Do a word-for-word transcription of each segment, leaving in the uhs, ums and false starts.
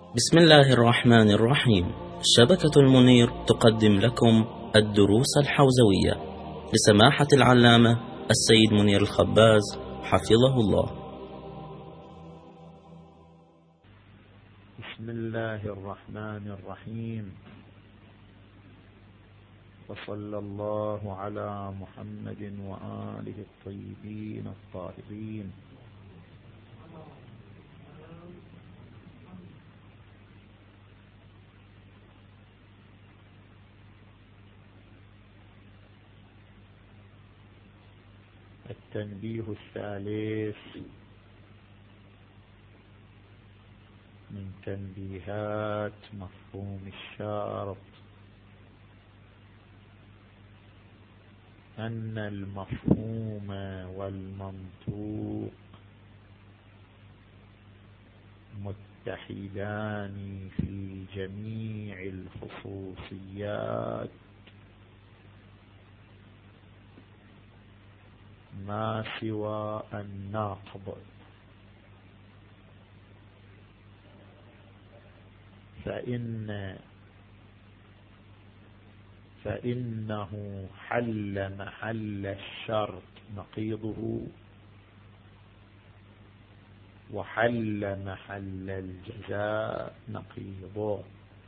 بسم الله الرحمن الرحيم. شبكة المنير تقدم لكم الدروس الحوزوية لسماحة العلامة السيد منير الخباز حفظه الله. بسم الله الرحمن الرحيم، وصلى الله على محمد وآله الطيبين الطاهرين. التنبيه الثالث من تنبيهات مفهوم الشرط أن المفهوم والمنطوق متحدان في جميع الخصوصيات ما سوى الناقض، فإن فإنه حل محل الشرط نقيضه، وحل محل الجزاء نقيضه.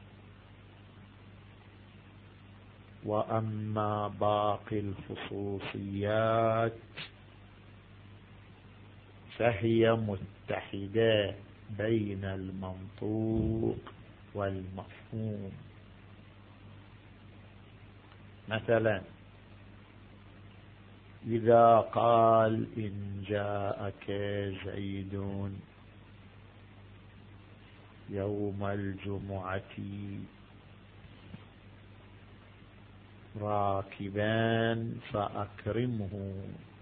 وأما باقي الخصوصيات فهي متحدة بين المنطوق والمفهوم. مثلا إذا قال إن جاءك زيد يوم الجمعة راكبا فأكرمه،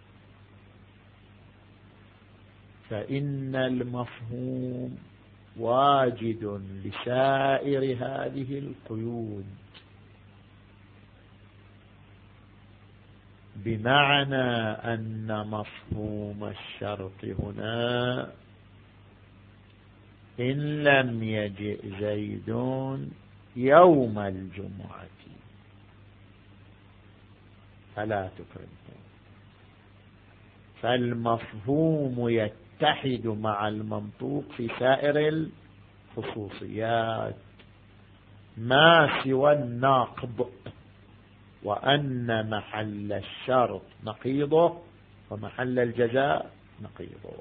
فإن المفهوم واجد لسائر هذه القيود، بمعنى أن مفهوم الشرط هنا إن لم يجئ زيد يوم الجمعة فلا تكرمه، فالمفهوم يتحد مع المنطوق في سائر الخصوصيات ما سوى الناقض، وأن محل الشرط نقيضه ومحل الجزاء نقيضه.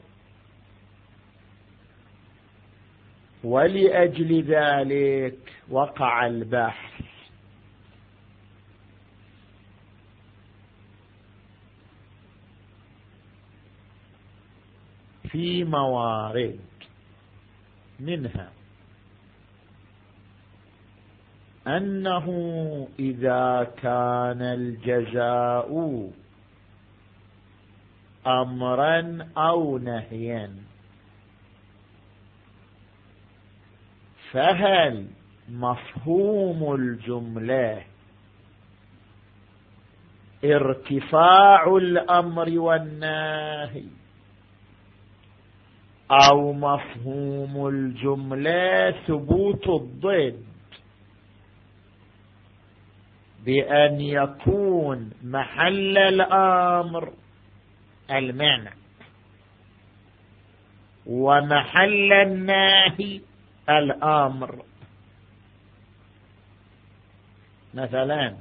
ولأجل ذلك وقع البحث في موارد، منها أنه إذا كان الجزاء أمرا أو نهيا فهل مفهوم الجملة ارتفاع الأمر والنهي، أو مفهوم الجملة ثبوت الضد، بأن يكون محل الأمر المعنى ومحل النهي الأمر. مثلا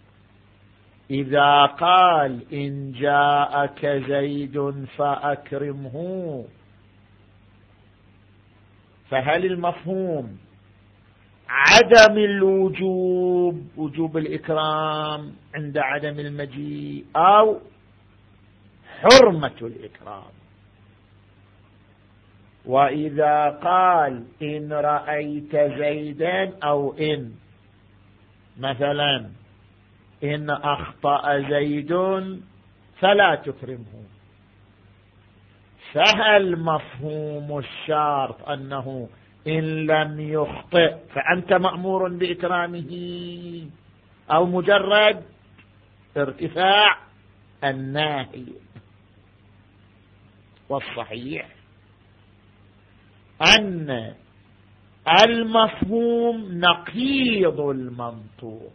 إذا قال إن جاءك زيد فأكرمه، فهل المفهوم عدم الوجوب، وجوب الإكرام عند عدم المجيء، أو حرمة الإكرام؟ وإذا قال إن رأيت زيدا، أو إن مثلا إن أخطأ زيد فلا تكرمه، فهل مفهوم الشرط أنه إن لم يخطئ فأنت مأمور بإكرامه، أو مجرد ارتفاع الناهي؟ والصحيح أن المفهوم نقيض المنطوق،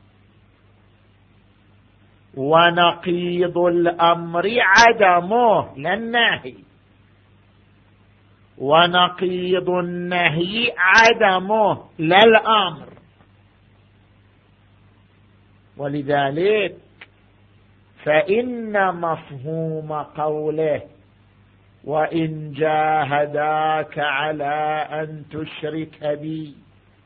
ونقيض الأمر عدمه لا النهي، ونقيض النهي عدمه لا الأمر. ولذلك فإن مفهوم قوله وإن جاهداك على أن تشرك بي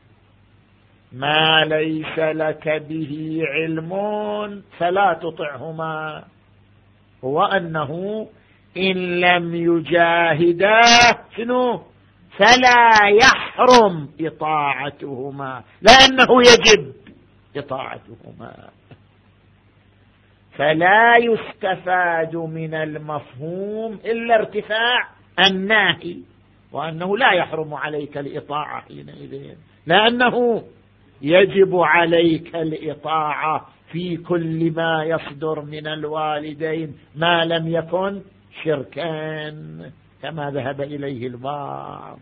ما ليس لك به علم فلا تطعهما، هو أنه إن لم يجاهدا شنو فلا يحرم إطاعتهما، لأنه يجب إطاعتهما. فلا يستفاد من المفهوم إلا ارتفاع الناهي، وأنه لا يحرم عليك الإطاعة حينئذ، لأنه يجب عليك الإطاعة في كل ما يصدر من الوالدين ما لم يكن شركان كما ذهب إليه البعض.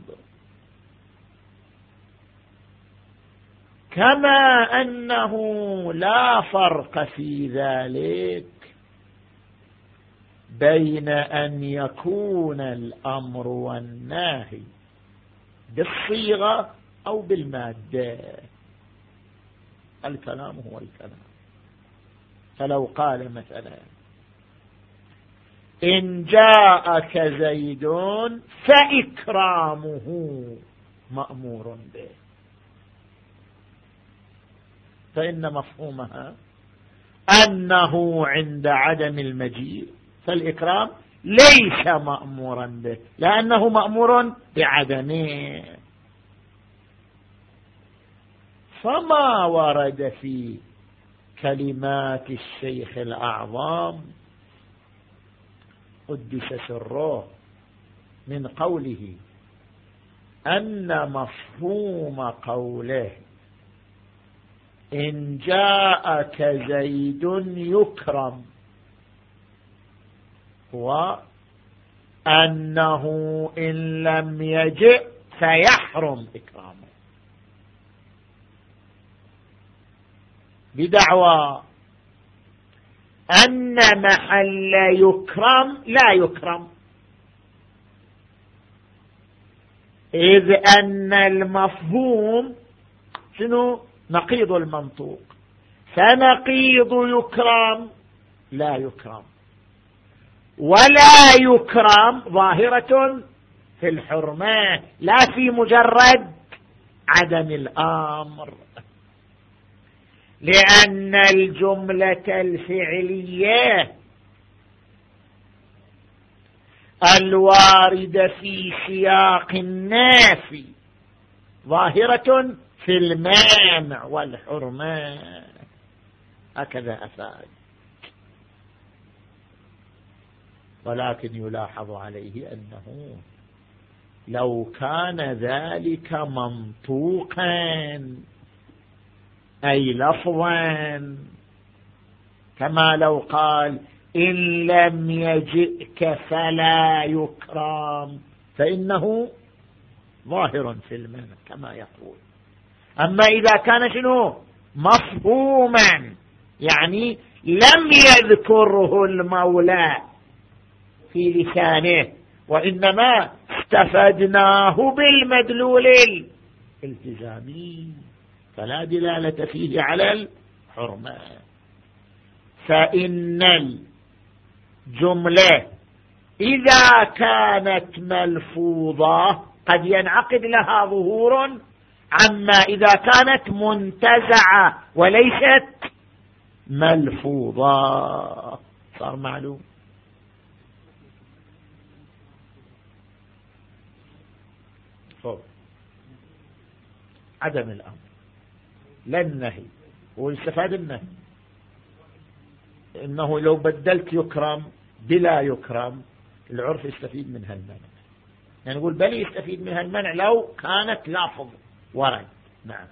كما أنه لا فرق في ذلك بين أن يكون الأمر والنهي بالصيغة أو بالمادة، الكلام هو الكلام. فلو قال مثلا إن جاءك زيد فإكرامه مأمور به، فإن مفهومها أنه عند عدم المجيء فالإكرام ليس مأمورا به لأنه مأمور بعدمه. فما ورد في كلمات الشيخ الأعظم قدس سره من قوله أن مفهوم قوله إن جاءك زيد يكرم هو أنه إن لم يجئ فيحرم إكرامه، بدعوى أن محل يكرم لا يكرم، إذ أن المفهوم شنو نقيض المنطوق، فنقيض يكرم لا يكرم، ولا يكرم ظاهرة في الحرمة لا في مجرد عدم الأمر، لأن الجملة الفعلية الواردة في سياق النافي ظاهرة في المانع والحرمة، هكذا أفاد. ولكن يلاحظ عليه أنه لو كان ذلك منطوقا أي لفظا، كما لو قال إن لم يجئك فلا يكرم، فإنه ظاهر في المعنى كما يقول. أما إذا كان شنو مفهوما يعني لم يذكره المولى في لسانه وإنما استفدناه بالمدلول الالتزامي فلا دلالة فيه على الحرمة. فإن الجملة إذا كانت ملفوظة قد ينعقد لها ظهور عما إذا كانت منتزعة وليست ملفوظة. صار معلوم؟ فوق. عدم الأمر لا النهي، واستفاد النهي إنه لو بدلت يكرم بلا يكرم العرف يستفيد منها المنع، يعني نقول بل يستفيد منها المنع لو كانت لافظ ورد. نعم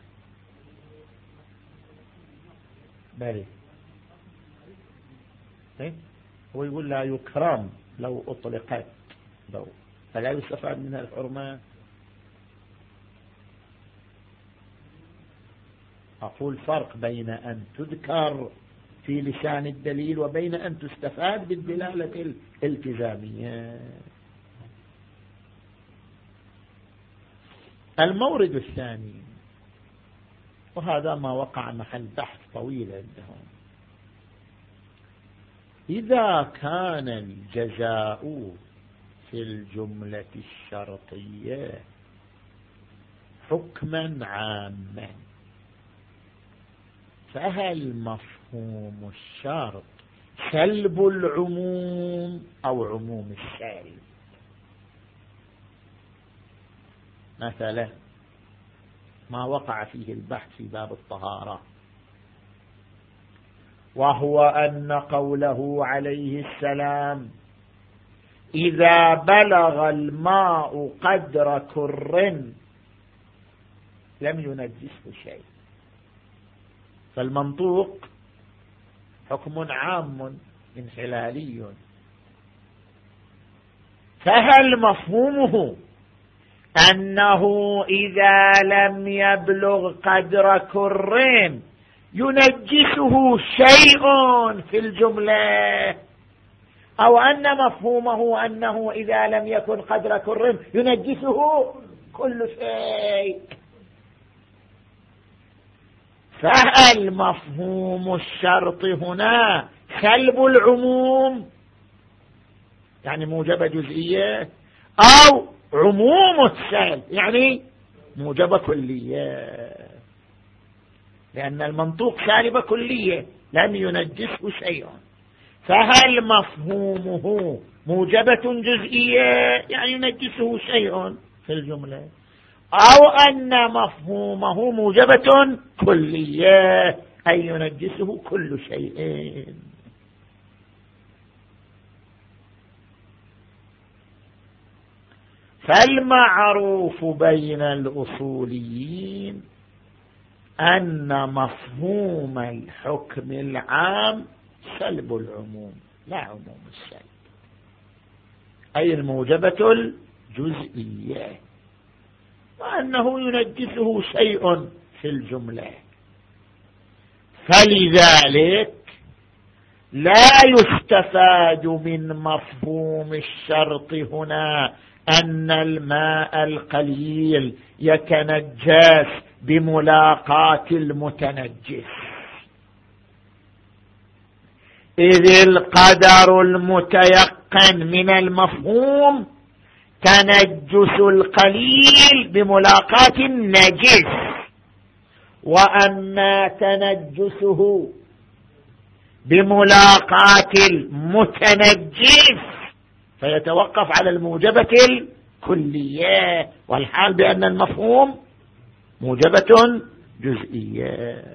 بل هو يقول لا يكرم لو أطلقت لو فلا يستفاد منها الحرمة. أقول فرق بين أن تذكر في لسان الدليل وبين أن تستفاد بالدلالة الالتزامية. المورد الثاني، وهذا ما وقع محل بحث طويل عندهم، إذا كان الجزاء في الجملة الشرطية حكما عاما، فهل مفهوم الشرط سلب العموم أو عموم السالب؟ مثلا ما وقع فيه البحث في باب الطهارة، وهو أن قوله عليه السلام إذا بلغ الماء قدر كر لم ينجسه شيء، فالمنطوق حكم عام انحلالي، فهل مفهومه أنه إذا لم يبلغ قدر كر ينجسه شيء في الجملة، أو أن مفهومه أنه إذا لم يكن قدر كر ينجسه كل شيء؟ فهل مفهوم الشرط هنا سلب العموم يعني موجب جزئية، أو عموم السلب يعني موجب كلية؟ لأن المنطوق سالب كلية لم ينجسه شيء، فهل مفهومه موجبة جزئية يعني ينجسه شيء في الجملة، أو أن مفهومه موجبة كلية أي ينجسه كل شيء؟ فالمعروف بين الأصوليين أن مفهوم الحكم العام سلب العموم لا عموم السلب، أي الموجبة الجزئية، وأنه ينجسه شيء في الجملة. فلذلك لا يستفاد من مفهوم الشرط هنا أن الماء القليل يتنجس بملاقاة المتنجس، إذ القدر المتيقن من المفهوم تنجس القليل بملاقاة النجس، وأما تنجسه بملاقاة المتنجس فيتوقف على الموجبة الكلية، والحال بأن المفهوم موجبة جزئية.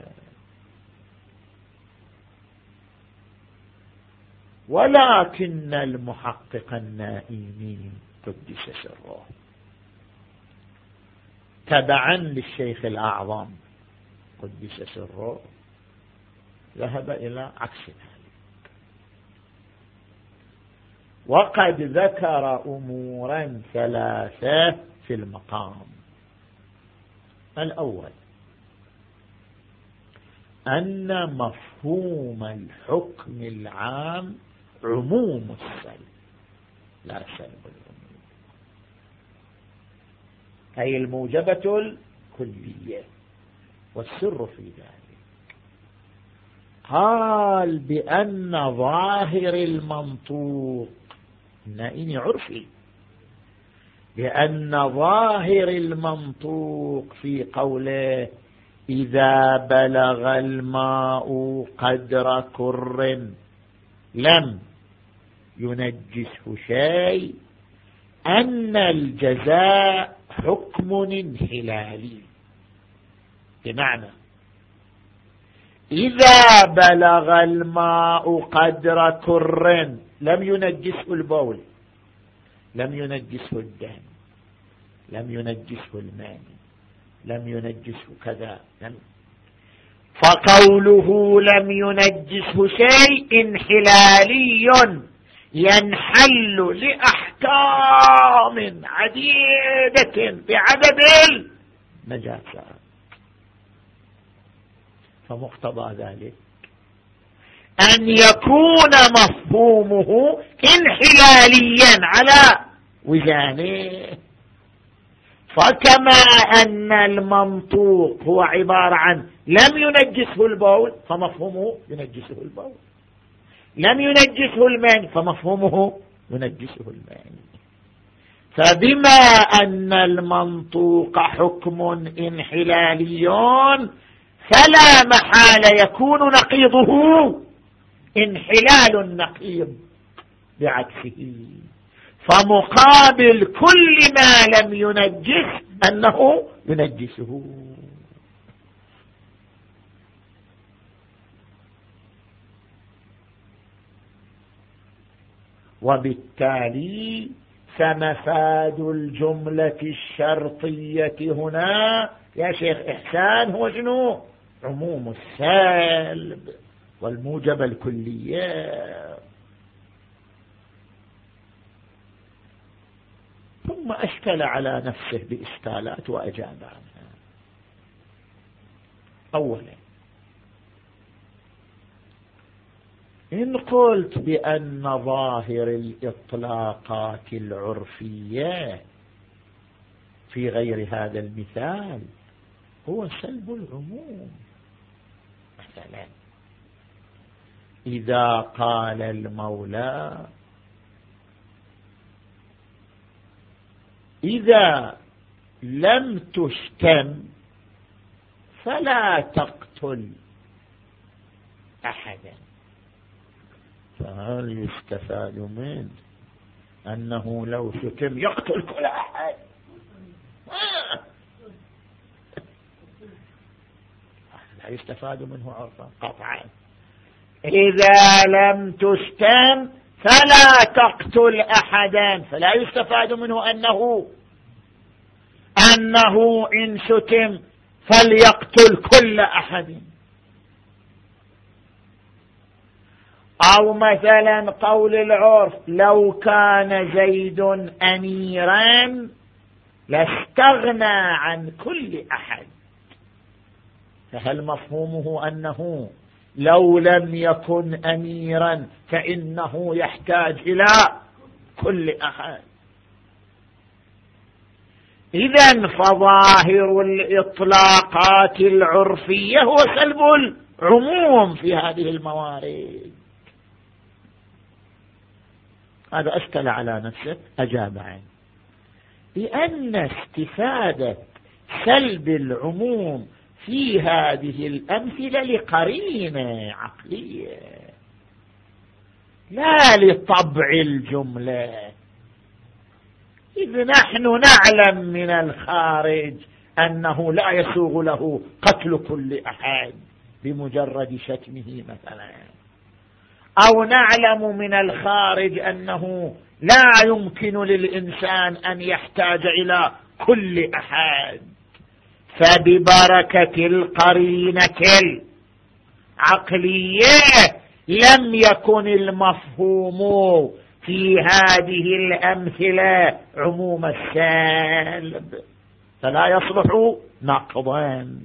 ولكن المحقق النائمي قدس سره تبعا للشيخ الأعظم قدس سره ذهب إلى عكس ذلك، وقد ذكر أمورا ثلاثة في المقام. الأول أن مفهوم الحكم العام عموم السلب لا سلب العموم، أي الموجبة الكلية، والسر في ذلك قال بأن ظاهر المنطوق النائم عرفي، بأن ظاهر المنطوق في قوله إذا بلغ الماء قدر كر لم ينجسه شيء أن الجزاء حكم انحلالي، بمعنى إذا بلغ الماء قدر كر لم ينجسه البول، لم ينجسه الدم، لم ينجسه الماء، لم ينجسه كذا، لم فقوله لم ينجسه شيء انحلالي ينحل لأحكام عديدة بعدد النجاسات. فمقتضى ذلك أن يكون مفهومه انحلاليا على وزانه. فكما أن المنطوق هو عبارة عن لم ينجسه البول فمفهومه ينجسه البول، لم ينجسه الماء فمفهومه ينجسه الماء. فبما أن المنطوق حكم انحلالي فلا محال يكون نقيضه انحلال النقيض بعكسه. فمقابل كل ما لم ينجس أنه ينجسه. وبالتالي فمفاد الجملة الشرطية هنا يا شيخ إحسان هو شنو؟ عموم السالب والموجب الكلية. ثم أشكل على نفسه بإشكالات وأجاب عنها. أولا، إن قلت بأن ظاهر الإطلاقات العرفية في غير هذا المثال هو سلب العموم، مثلا إذا قال المولى إذا لم تشتم فلا تقتل أحدا، فهل يستفاد منه أنه لو شتم يقتل كل أحد؟ لا يستفاد منه عرفا قطعا. إذا لم تشتم فلا تقتل أحدا، فلا يستفاد منه أنه أنه إن شتم فليقتل كل أحد. أو مثلا قول العرف لو كان زيد أميرا لاستغنى عن كل أحد، فهل مفهومه أنه لو لم يكن أميرا فإنه يحتاج إلى كل أحد؟ إذن فظاهر الإطلاقات العرفية هو سلب العموم في هذه الموارد. هذا أشكل على نفسه، أجاب عنه بأن استفادة سلب العموم في هذه الأمثلة لقرينة عقلية لا لطبع الجملة، إذ نحن نعلم من الخارج أنه لا يسوغ له قتل كل أحد بمجرد شتمه مثلا، أو نعلم من الخارج أنه لا يمكن للإنسان أن يحتاج إلى كل أحد. فببركة القرينة العقلية لم يكن المفهوم في هذه الأمثلة عموم السالب، فلا يصلح نقضا.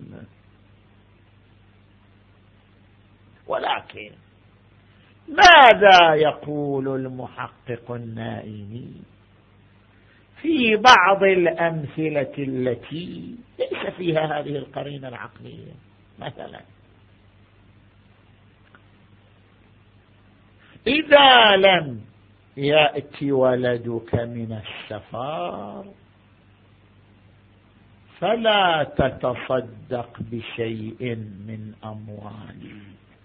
ولكن ماذا يقول المحقق النائمي في بعض الأمثلة التي ليس فيها هذه القرينة العقلية؟ مثلا إذا لم يأتي ولدك من السفر فلا تتصدق بشيء من أموالي،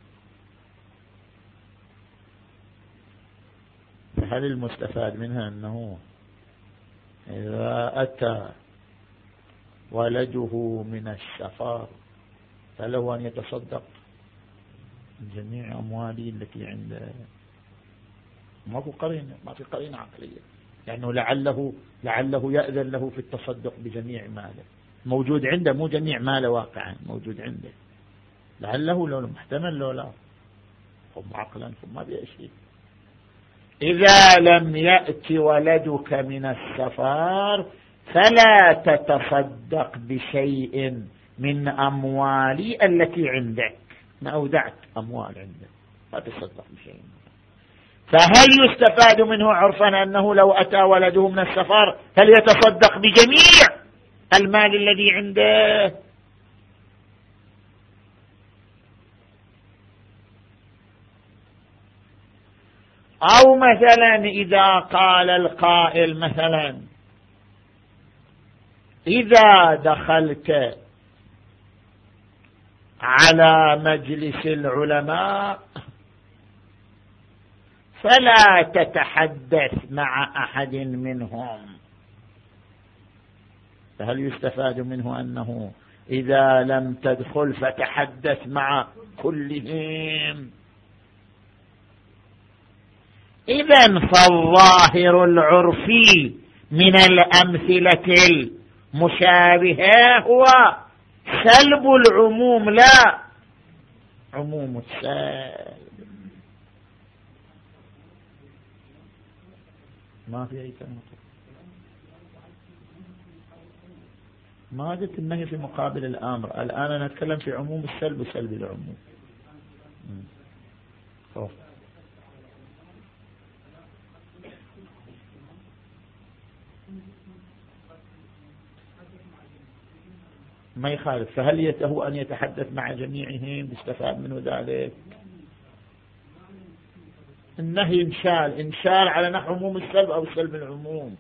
فهل المستفاد منها أنه إذا أتى ولده من السفر فله أن يتصدق من جميع أموالي التي عنده؟ ما في قرينة، ما في قرينة عقلية، لأنه لعله لعله يأذن له في التصدق بجميع ماله، موجود عنده، مو جميع ماله واقعا موجود عنده، لعله لو محتمل لو لا هم عقلا ثم بأشياء. إذا لم يأتي ولدك من السفر فلا تتصدق بشيء من أموالي التي عندك، أنا أودعت أموال عنده لا تصدق بشيء. فهل يستفاد منه عرفا أنه لو أتى ولده من السفر فليتصدق بجميع المال الذي عنده؟ أو مثلا إذا قال القائل مثلا إذا دخلت على مجلس العلماء فلا تتحدث مع أحد منهم، فهل يستفاد منه أنه إذا لم تدخل فتحدث مع كلهم؟ إذن فالظاهر العرفي من الأمثلة المشابهة هو سلب العموم لا عموم السلب. ما في أي كلمة ما قلت النهي في مقابل الأمر. الآن أنا أتكلم في عموم السلب وسلب العموم. خوف. ما يخالف. فهل يته أن يتحدث مع جميعهم يستفاد منه ذلك؟ النهي انشال انشال على نحو عموم السلب أو سلب العموم.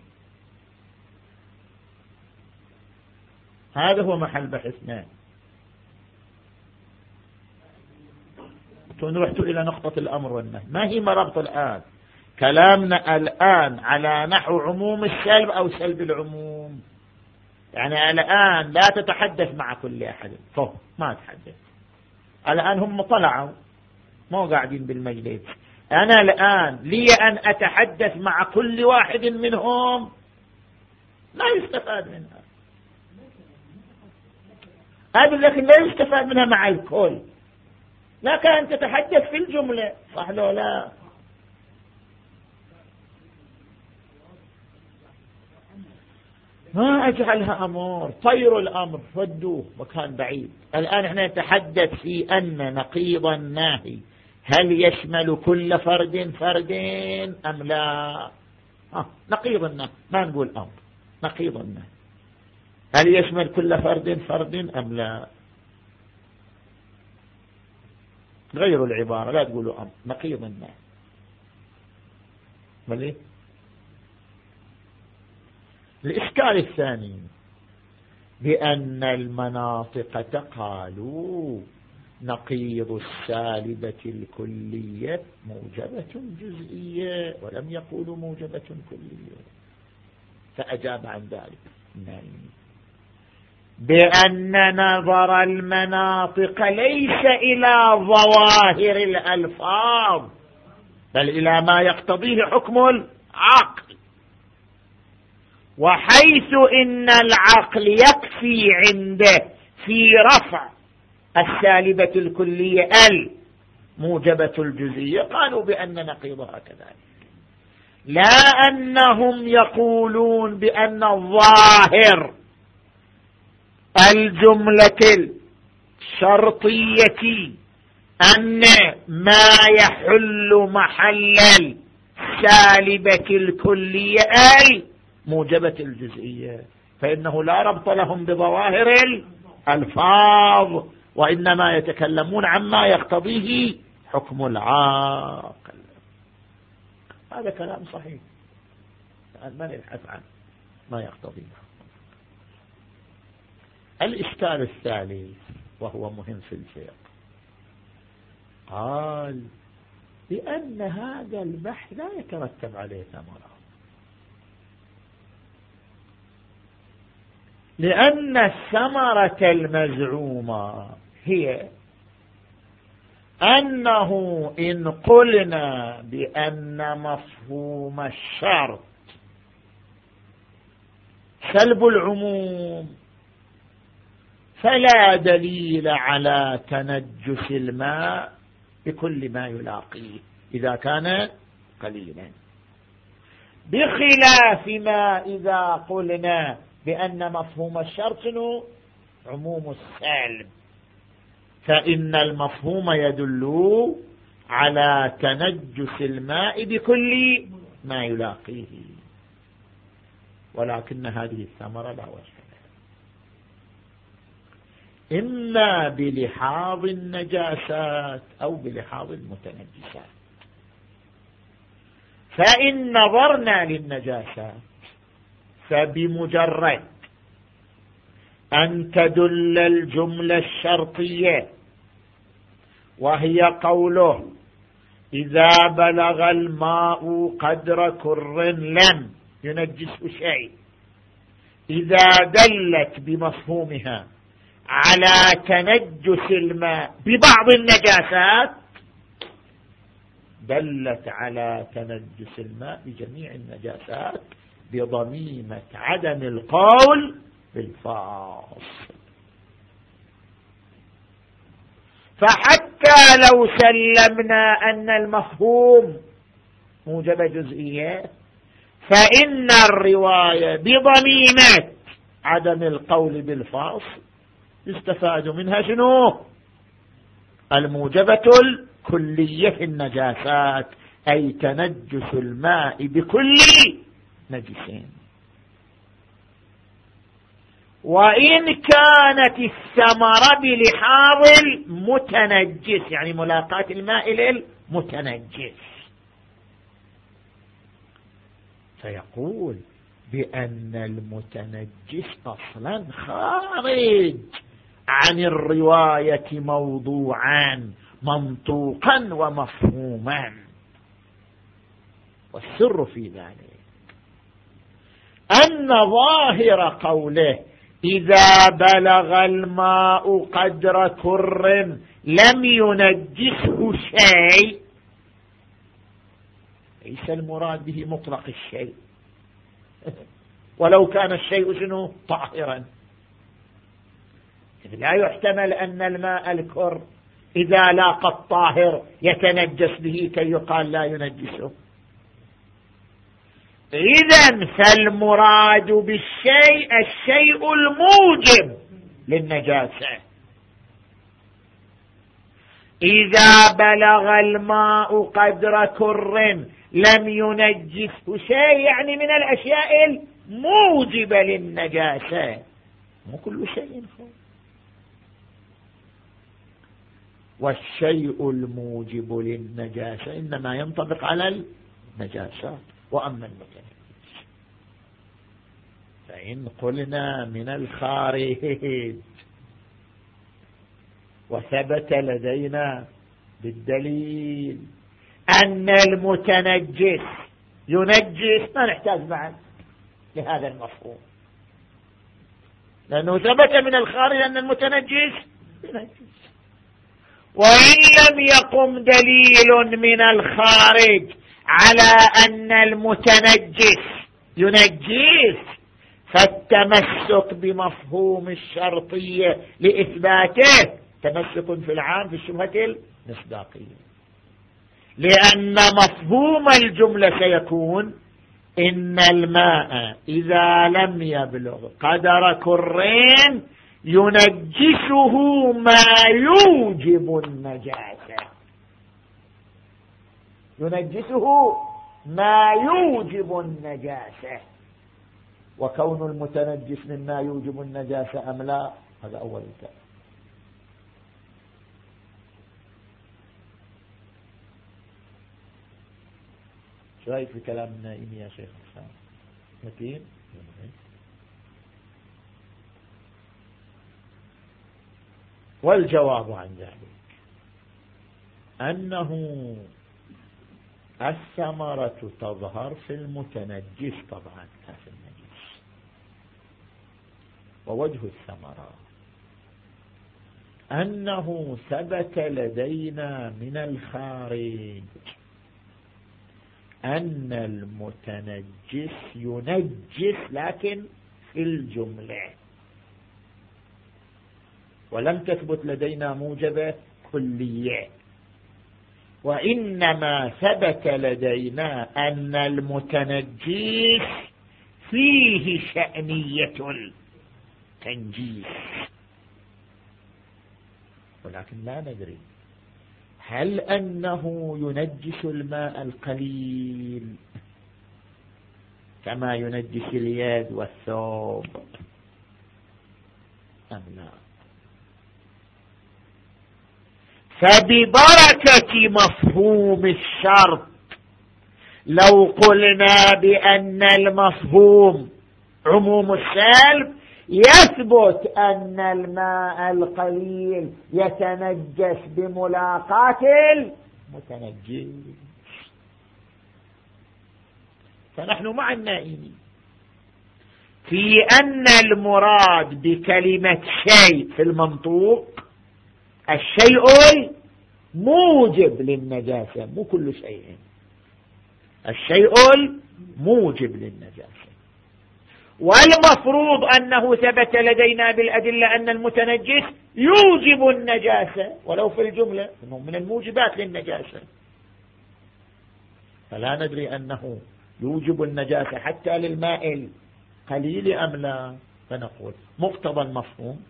هذا هو محل بحثنا. رحت إلى نقطة الأمر والنهي. ما هي مربط الآن؟ كلامنا الآن على نحو عموم السلب أو سلب العموم. يعني الآن لا تتحدث مع كل أحد فهم ما تحدث. الآن هم طلعوا مو قاعدين بالمجلس. أنا الآن لي أن أتحدث مع كل واحد منهم لا يستفاد منها. هذا لكن لا يستفاد منها مع الكل. لكن أن تتحدث في الجملة صح لو لا؟ ما أجعلها أمر طير الأمر ودوه مكان بعيد. الآن احنا نتحدث في أن نقيض الناهي هل يشمل كل فرد فرد أم لا؟ آه. نقيض الناهي ما نقول أمر. نقيض الناهي هل يشمل كل فرد فرد أم لا؟ غيروا العبارة لا تقولوا أمر. نقيض الناهي مليه. الإشكال الثاني بأن المناطق تقالوا نقيض السالبة الكلية موجبة جزئية ولم يقولوا موجبة كلية. فأجاب عن ذلك بأن نظر المناطق ليس إلى ظواهر الألفاظ بل إلى ما يقتضيه حكم العقل. وحيث إن العقل يكفي عنده في رفع السالبة الكلية الموجبة الجزئية قالوا بأن نقيضها كذلك. لا أنهم يقولون بأن الظاهر الجملة الشرطية أن ما يحل محل السالبة الكلية أي موجبة الجزئية فإنه لا ربط لهم بظواهر الألفاظ وإنما يتكلمون عما يقتضيه حكم العاقل. هذا كلام صحيح. ما نبحث عن ما يقتضيه. الإشكال الثالث وهو مهم في الفقه قال بأن هذا البحث لا يترتب عليه ثمرة لأن الثمرة المزعومة هي أنه إن قلنا بأن مفهوم الشرط سلب العموم فلا دليل على تنجس الماء بكل ما يلاقيه إذا كان قليلا، بخلاف ما إذا قلنا بأن مفهوم الشرط عموم السلب فإن المفهوم يدل على تنجس الماء بكل ما يلاقيه، ولكن هذه الثمرة لا وجه لها، إما بلحاظ النجاسات أو بلحاظ المتنجسات. فإن نظرنا للنجاسات فبمجرد أن تدل الجملة الشرطية وهي قوله إذا بلغ الماء قدر كر لم ينجسه شيء، إذا دلت بمفهومها على تنجس الماء ببعض النجاسات دلت على تنجس الماء بجميع النجاسات بضميمة عدم القول بالفاصل. فحتى لو سلمنا أن المفهوم موجب جزئية، فإن الرواية بضميمة عدم القول بالفاصل يستفاد منها شنو؟ الموجبة الكلية في النجاسات، أي تنجس الماء بكل نجسين. وإن كانت الثمرة بلحاظ المتنجس، يعني ملاقاة الماء للمتنجس، فيقول بأن المتنجس أصلا خارج عن الرواية موضوعا منطوقا ومفهوما. والسر في ذلك أن ظاهر قوله إذا بلغ الماء قدر كر لم ينجسه شيء ليس المراد به مطلق الشيء، ولو كان الشيء شنو طاهرا. لا يحتمل أن الماء الكر إذا لاقى الطاهر يتنجس به كي يقال لا ينجسه. إذن فالمراد بالشيء الشيء الموجب للنجاسة. إذا بلغ الماء قدر كر لم ينجسه شيء، يعني من الأشياء الموجبة للنجاسة، مو كل شيء خالص. والشيء الموجب للنجاسة إنما ينطبق على النجاسات. وأما المتنجس فإن قلنا من الخارج وثبت لدينا بالدليل أن المتنجس ينجس، ما نحتاج بعد لهذا المفهوم، لأنه ثبت من الخارج أن المتنجس ينجس. وإن لم يقم دليل من الخارج على أن المتنجس ينجس، فالتمسك بمفهوم الشرطية لإثباته تمسك في العام في الشبهة المصداقية، لأن مفهوم الجملة سيكون إن الماء إذا لم يبلغ قدر كرين ينجسه ما يوجب النجاسة، ينجسه ما يوجب النجاسة. وكون المتنجس مما يوجب النجاسة أم لا، هذا أول كلام. شو رأيك في كلام النائم يا شيخ حسام؟ متين؟ والجواب عن ذلك أنه الثمرة تظهر في المتنجس طبعا لا في النجس. ووجه الثمرة أنه ثبت لدينا من الخارج أن المتنجس ينجس لكن في الجملة، ولم تثبت لدينا موجبة كلية، وإنما ثبت لدينا أن المتنجس فيه شأنية التنجيس. ولكن لا ندري هل أنه ينجس الماء القليل كما ينجس اليد والثوب أم لا. فببركة مفهوم الشرط لو قلنا بأن المفهوم عموم السلب يثبت أن الماء القليل يتنجس بملاقاة المتنجس. فنحن مع النائمين في أن المراد بكلمة شيء في المنطوق الشيء الموجب للنجاسة، مو كل شيء، الشيء الموجب للنجاسة. والمفروض أنه ثبت لدينا بالأدلة أن المتنجس يوجب النجاسة ولو في الجملة إنه من الموجبات للنجاسة، فلا ندري أنه يوجب النجاسة حتى للماء القليل أم لا. فنقول مقتضى المفهوم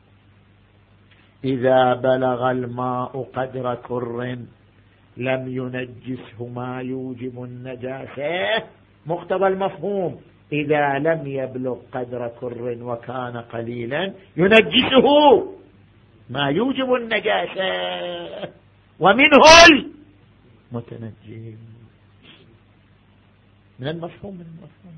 إذا بلغ الماء قدر كر لم ينجسه ما يوجب النجاسة. مقتضى المفهوم إذا لم يبلغ قدر كر وكان قليلا ينجسه ما يوجب النجاسة ومنه المتنجس. من المفهوم من المفهوم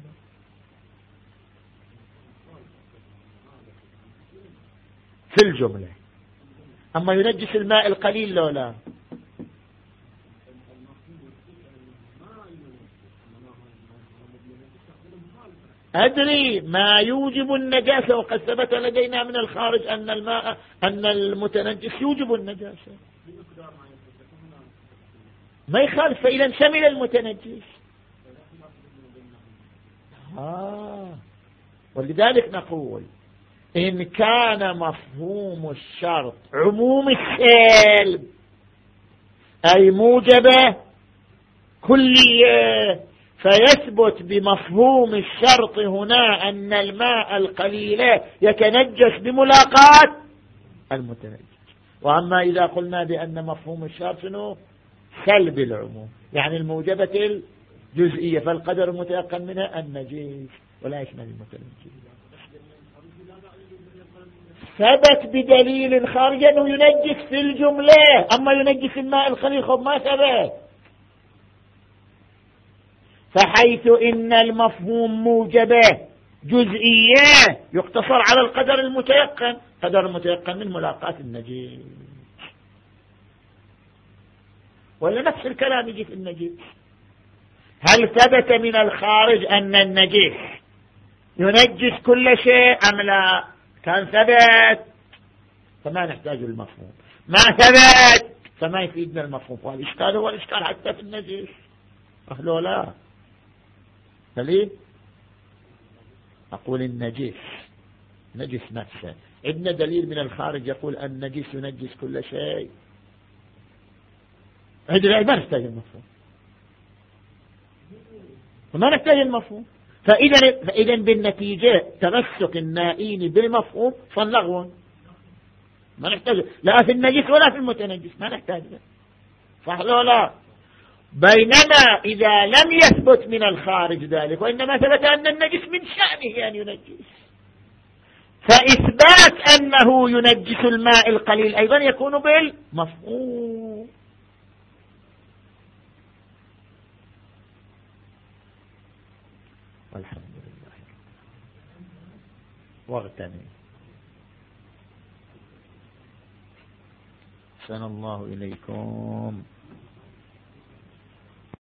في الجملة. أما ينجس الماء القليل لو لا. أدري ما يوجب النجاسة وقد ثبت لدينا من الخارج أن الماء أن المتنجس يوجب النجاسة ما يخالف، فإذا شمل المتنجس. آه. ولذلك نقول إن كان مفهوم الشرط عموم السلب أي موجبة كلية فيثبت بمفهوم الشرط هنا أن الماء القليل يتنجس بملاقاة المتنجس. وأما إذا قلنا بأن مفهوم الشرط شنو؟ سلب العموم، يعني الموجبة الجزئية، فالقدر المتيقن منها النجيس ولا يشمل المتنجس. ثبت بدليل خارجي أنه ينجس في الجملة، أما ينجس الماء القليل خب ما ثبت. فحيث إن المفهوم موجبة جزئية يقتصر على القدر المتيقن، قدر المتيقن من ملاقاة النجيس. ولا نفس الكلام يجي في النجيس. هل ثبت من الخارج أن النجيس ينجس كل شيء أم لا؟ كان ثبت فما نحتاج المفهوم، ما ثبت فما يفيدنا المفهوم. والإشكال هو الإشكال حتى في النجيس. أهلا لا فليه أقول النجيس نجس نفسه. عندنا دليل من الخارج يقول النجيس ينجس كل شيء، عندنا ما نحتاج المفهوم، فما نحتاج المفهوم. فإذا فإذا بالنتيجة تمسك النائين بالمفهوم فاللغو ما نحتاج لا في النجس ولا في المتنجس، ما نحتاج له. صح لا لا. بينما إذا لم يثبت من الخارج ذلك وإنما ثبت أن النجس من شأنه أن ينجس، فإثبات أنه ينجس الماء القليل أيضا يكون بالمفهوم. والحمد لله. واغتنم. أحسن الله إليكم.